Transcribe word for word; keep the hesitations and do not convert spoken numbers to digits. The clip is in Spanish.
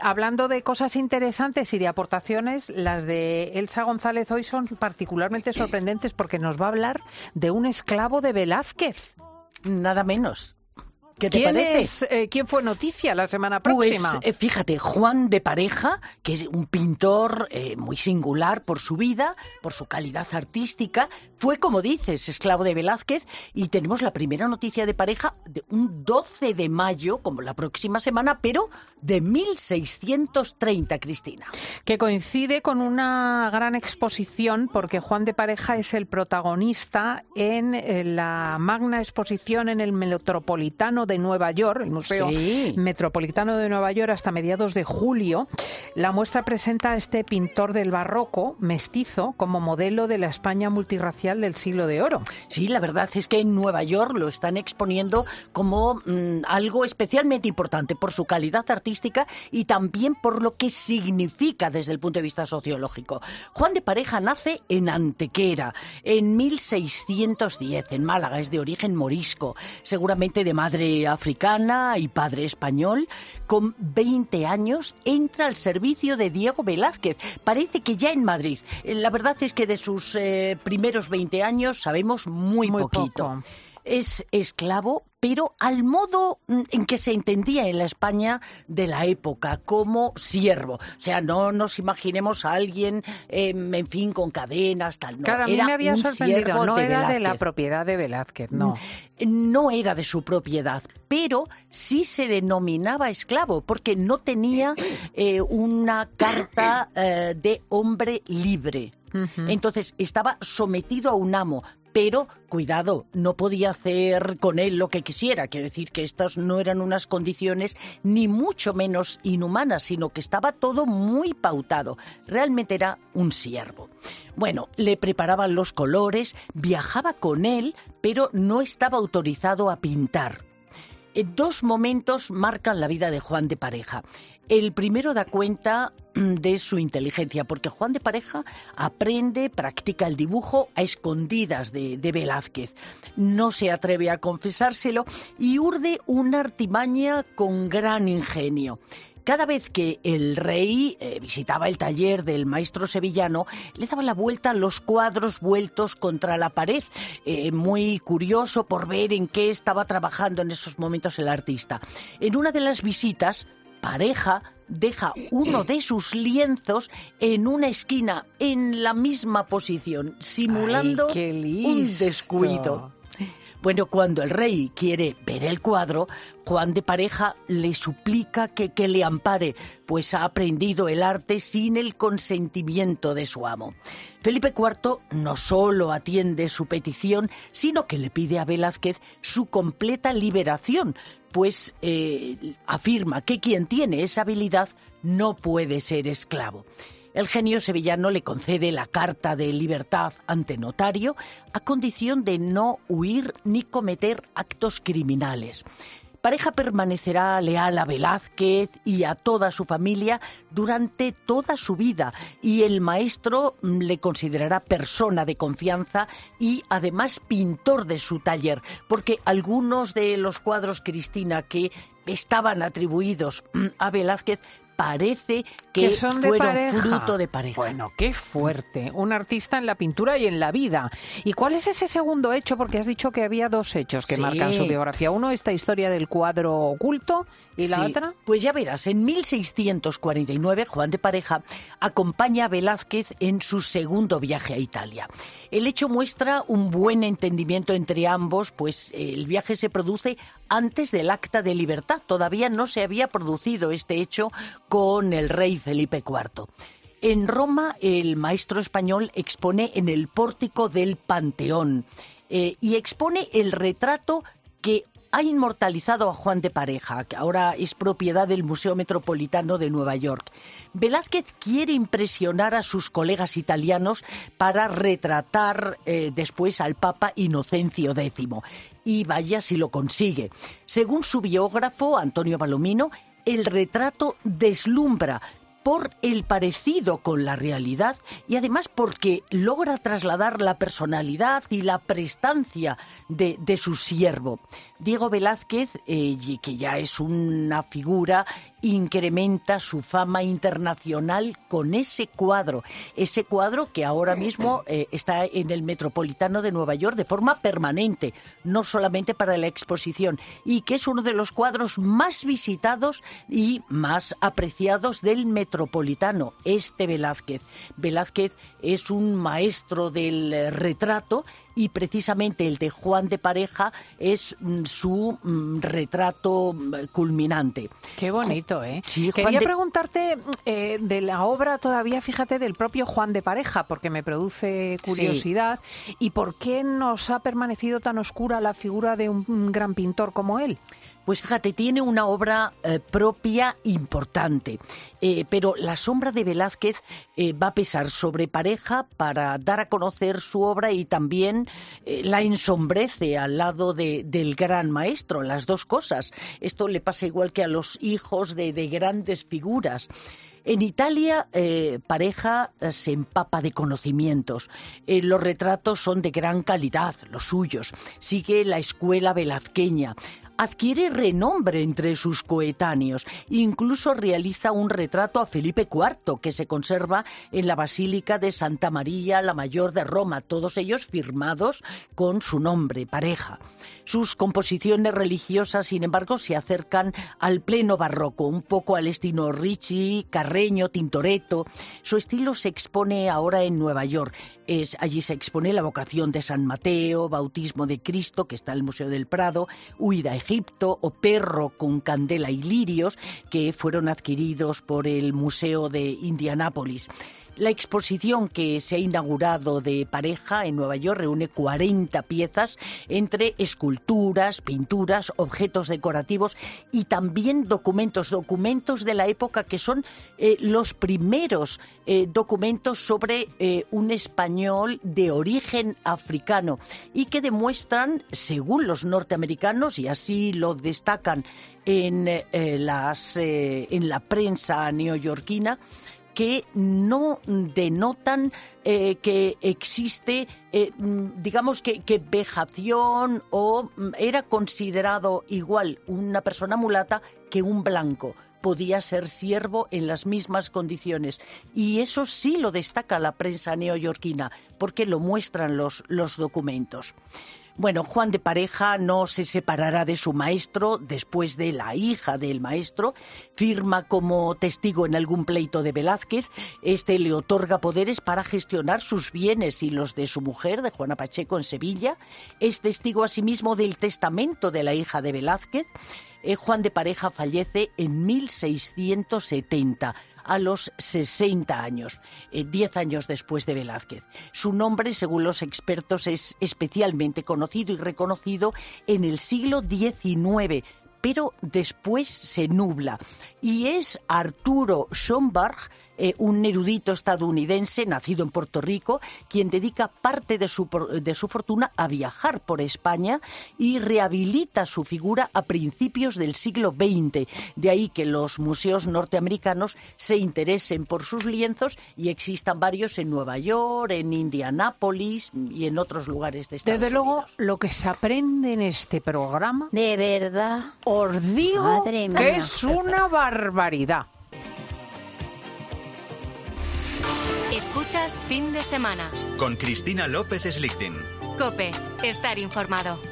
Hablando de cosas interesantes y de aportaciones, las de Elsa González hoy son particularmente sorprendentes porque nos va a hablar de un esclavo de Velázquez. Nada menos. ¿Qué te ¿Quién parece? es, eh, ¿Quién fue noticia la semana próxima? Pues eh, fíjate, Juan de Pareja, que es un pintor eh, muy singular por su vida, por su calidad artística, fue, como dices, esclavo de Velázquez, y tenemos la primera noticia de Pareja de un doce de mayo, como la próxima semana, pero de mil seiscientos treinta, Cristina. Que coincide con una gran exposición, porque Juan de Pareja es el protagonista en eh, la magna exposición en el Metropolitano de Nueva York, el Museo Sí. Metropolitano de Nueva York, hasta mediados de julio. La muestra presenta a este pintor del barroco mestizo como modelo de la España multirracial del siglo de oro. Sí, la verdad es que en Nueva York lo están exponiendo como mmm, algo especialmente importante por su calidad artística y también por lo que significa desde el punto de vista sociológico. Juan de Pareja nace en Antequera en mil seiscientos diez, en Málaga. Es de origen morisco, seguramente de madre africana y padre español. Con veinte años entra al servicio de Diego Velázquez. Parece que ya en Madrid. La verdad es que de sus eh, primeros veinte años sabemos muy, Muy poquito. poco. Es esclavo, pero al modo en que se entendía en la España de la época, como siervo. O sea, no nos imaginemos a alguien, eh, en fin, con cadenas, tal. No, Claro, a mí era me había un sorprendido, siervo no de era de la Velázquez. propiedad de Velázquez, no. No era de su propiedad, pero sí se denominaba esclavo, porque no tenía eh, una carta eh, de hombre libre. Ujú. Entonces estaba sometido a un amo, pero cuidado, no podía hacer con él lo que quisiera. Quiero decir que estas no eran unas condiciones ni mucho menos inhumanas, sino que estaba todo muy pautado. Realmente era un siervo. Bueno, le preparaban los colores, viajaba con él, pero no estaba autorizado a pintar. Eh, Dos momentos marcan la vida de Juan de Pareja. El primero da cuenta de su inteligencia, porque Juan de Pareja aprende, practica el dibujo a escondidas de, de Velázquez. No se atreve a confesárselo y urde una artimaña con gran ingenio. Cada vez que el rey eh, visitaba el taller del maestro sevillano, le daba la vuelta a los cuadros vueltos contra la pared, eh, muy curioso por ver en qué estaba trabajando en esos momentos el artista. En una de las visitas, Pareja deja uno de sus lienzos en una esquina, en la misma posición, simulando Ay, qué un listo. descuido. Bueno, cuando el rey quiere ver el cuadro, Juan de Pareja le suplica que, que le ampare, pues ha aprendido el arte sin el consentimiento de su amo. Felipe cuarto no solo atiende su petición, sino que le pide a Velázquez su completa liberación, pues eh, afirma que quien tiene esa habilidad no puede ser esclavo. El genio sevillano le concede la carta de libertad ante notario a condición de no huir ni cometer actos criminales. Pareja permanecerá leal a Velázquez y a toda su familia durante toda su vida, y el maestro le considerará persona de confianza y además pintor de su taller, porque algunos de los cuadros, Cristina, que estaban atribuidos a Velázquez parece que, que son fueron de pareja. fruto de Pareja. Bueno, qué fuerte. Un artista en la pintura y en la vida. ¿Y cuál es ese segundo hecho? Porque has dicho que había dos hechos que Sí. marcan su biografía. Uno, esta historia del cuadro oculto, y la Sí, otra... pues ya verás, en mil seiscientos cuarenta y nueve Juan de Pareja acompaña a Velázquez en su segundo viaje a Italia. El hecho muestra un buen entendimiento entre ambos, pues el viaje se produce antes del acta de libertad. Todavía no se había producido este hecho con el rey Felipe cuarto. En Roma, el maestro español expone en el pórtico del Panteón eh, y expone el retrato que ha inmortalizado a Juan de Pareja, que ahora es propiedad del Museo Metropolitano de Nueva York. Velázquez quiere impresionar a sus colegas italianos para retratar eh, después al Papa Inocencio décimo. Y vaya si lo consigue. Según su biógrafo, Antonio Palomino, el retrato deslumbra, por el parecido con la realidad y además porque logra trasladar la personalidad y la prestancia de, de su siervo. Diego Velázquez, eh, que ya es una figura, incrementa su fama internacional con ese cuadro, ese cuadro que ahora mismo eh, está en el Metropolitano de Nueva York de forma permanente, no solamente para la exposición, y que es uno de los cuadros más visitados y más apreciados del Metropolitano, este Velázquez. Velázquez es un maestro del retrato y precisamente el de Juan de Pareja es mm, su mm, retrato culminante. Qué bonito, ¿eh? Sí, Quería de... preguntarte eh, de la obra todavía, fíjate, del propio Juan de Pareja, porque me produce curiosidad. Sí. ¿Y por qué nos ha permanecido tan oscura la figura de un, un gran pintor como él? Pues fíjate, tiene una obra eh, propia importante, eh, pero la sombra de Velázquez eh, va a pesar sobre Pareja para dar a conocer su obra y también eh, la ensombrece al lado de, del gran maestro, las dos cosas. Esto le pasa igual que a los hijos de, de grandes figuras. En Italia, eh, Pareja se empapa de conocimientos. Eh, los retratos son de gran calidad, los suyos. Sigue la escuela velazqueña. Adquiere renombre entre sus coetáneos. Incluso realiza un retrato a Felipe cuarto, que se conserva en la Basílica de Santa María la Mayor de Roma, todos ellos firmados con su nombre, Pareja. Sus composiciones religiosas, sin embargo, se acercan al pleno barroco, un poco al estilo Ricci, Carreño, Tintoretto. Su estilo se expone ahora en Nueva York. Es, allí se expone la vocación de San Mateo, Bautismo de Cristo, que está en el Museo del Prado, Huida a Egipto o Perro con candela y lirios, que fueron adquiridos por el Museo de Indianápolis. La exposición que se ha inaugurado de Pareja en Nueva York reúne cuarenta piezas entre esculturas, pinturas, objetos decorativos y también documentos, documentos de la época que son eh, los primeros eh, documentos sobre eh, un español de origen africano y que demuestran, según los norteamericanos, y así lo destacan en, eh, las, eh, en la prensa neoyorquina, que no denotan eh, que existe, eh, digamos, que, que vejación o era considerado igual una persona mulata que un blanco. Podía ser siervo en las mismas condiciones. Y eso sí lo destaca la prensa neoyorquina, porque lo muestran los, los documentos. Bueno, Juan de Pareja no se separará de su maestro después de la hija del maestro. Firma como testigo en algún pleito de Velázquez. Este le otorga poderes para gestionar sus bienes y los de su mujer, de Juana Pacheco, en Sevilla. Es testigo asimismo del testamento de la hija de Velázquez. Eh, Juan de Pareja fallece en mil seiscientos setenta, a los sesenta años, eh, diez años después de Velázquez. Su nombre, según los expertos, es especialmente conocido y reconocido en el siglo diecinueve, pero después se nubla. Y es Arturo Schomburg, eh, un erudito estadounidense nacido en Puerto Rico, quien dedica parte de su, de su fortuna a viajar por España y rehabilita su figura a principios del siglo veinte. De ahí que los museos norteamericanos se interesen por sus lienzos y existan varios en Nueva York, en Indianápolis y en otros lugares de Estados Desde Unidos. luego, lo que se aprende en este programa, de verdad, os digo Madre mía. que es una barbaridad. Escuchas Fin de Semana con Cristina López Slichting. COPE, estar informado.